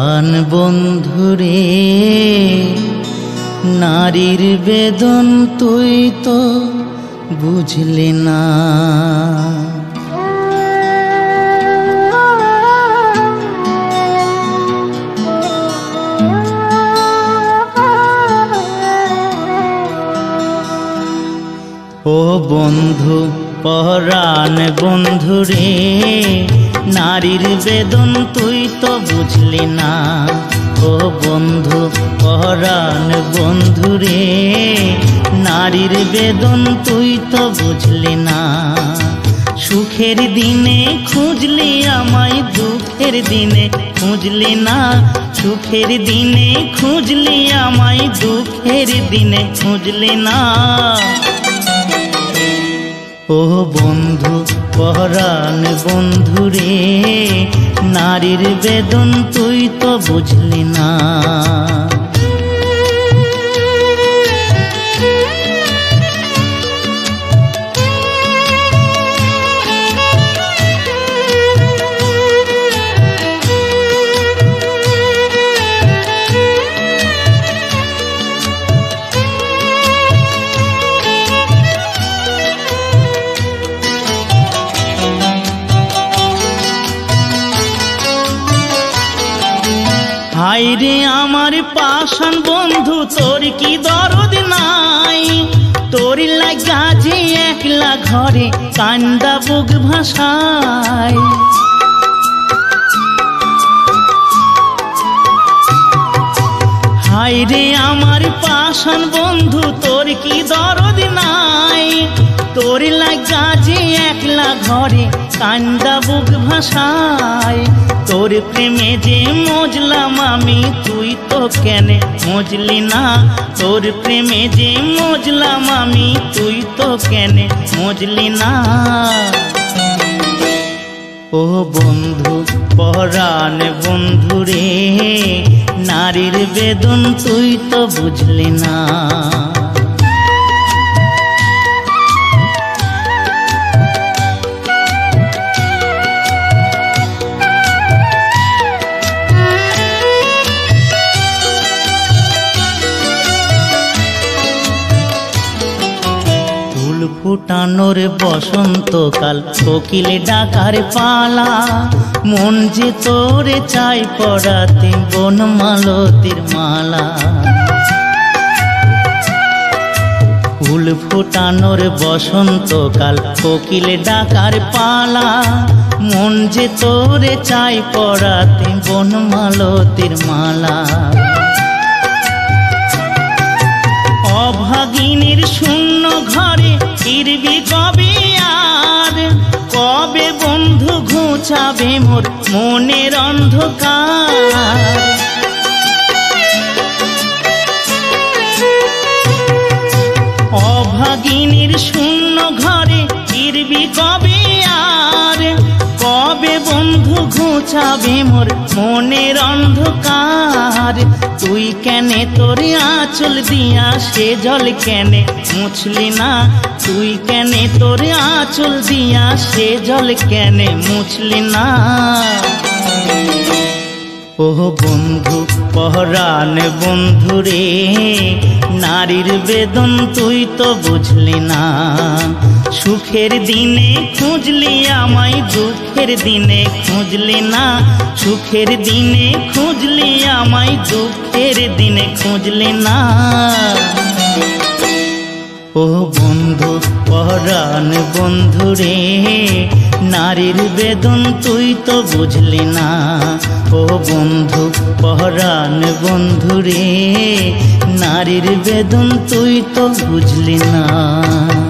পরাণ বন্ধুরে নারীর বেদন তুই তো বুঝলি না। ও বন্ধু পরাণ বন্ধুরে নারীর বেদন তুই তো বুঝলি না। ও বন্ধু পরাণ বন্ধুরে নারীর বেদন তুই তো বুঝলি না। সুখের দিনে খুঁজলি আমায় দুঃখের দিনে খুঁজলি না। সুখের দিনে খুঁজলি আমায় দুঃখের দিনে খুঁজলি না। ও বন্ধু পরাণ বন্ধুরে নারীর বেদন তুই তো বুঝলি না। হায়রে আমার পাষাণ বন্ধু তোর কি দরদ নাই। তোর লাগা যে একলা ঘরে কান্দা বুক ভাষায়। হায়রে আমার পাষাণ বন্ধু তোর কি দরদ নাই। তোর লাগা যে একলা ঘরে কান্দা বুক ভাষায়। তোর প্রেমে যে মজলাম আমি তুই তো কেন মজলি না। তোর প্রেমে যে মজলাম আমি তুই তো কেন মজলি না। ও বন্ধু পরাণ বন্ধুরে নারীর বেদন তুই তো বুঝলি না। ফুটানোর বসন্তকাল কোকিলে ডাকার পালা। মন যে তোরে চাই পড়াতে বনমালতির মালা। ফুল ফুটানোর বসন্তকাল কোকিলে ডাকার পালা। মন যে তোরে চাই পড়াতে বনমালতির মালা। অভাগিনীর শূন্য ঘরে ফিরবি কবে আর। কবে বন্ধু ঘুচাবে মোর মনের অন্ধকার। অভাগিনীর শূন্য ঘরে ফিরবি কবে আর। কবে বন্ধু ঘুচাবে মোর মনের অন্ধকার। তুই কেনে তোর আঁচল দিয়া সে জল কেনে মুছলি না। তুই কেনে তোর আঁচল দিয়া সে জল কেনে মুছলি না। ও বন্ধু পরাণ বন্ধুরে নারীর বেদন তুই তো বুঝলি না। সুখের দিনে খুঁজলি আমায় দুঃখের দিনে খুঁজলি না। সুখের দিনে খুঁজলি আমায় দুঃখের দিনে খুঁজলি না। ও বন্ধু পরাণ বন্ধুরে নারীর বেদন তুই তো বুঝলি না। ও বন্ধু পরাণ বন্ধুরে নারীর বেদন তুই তো বুঝলি না।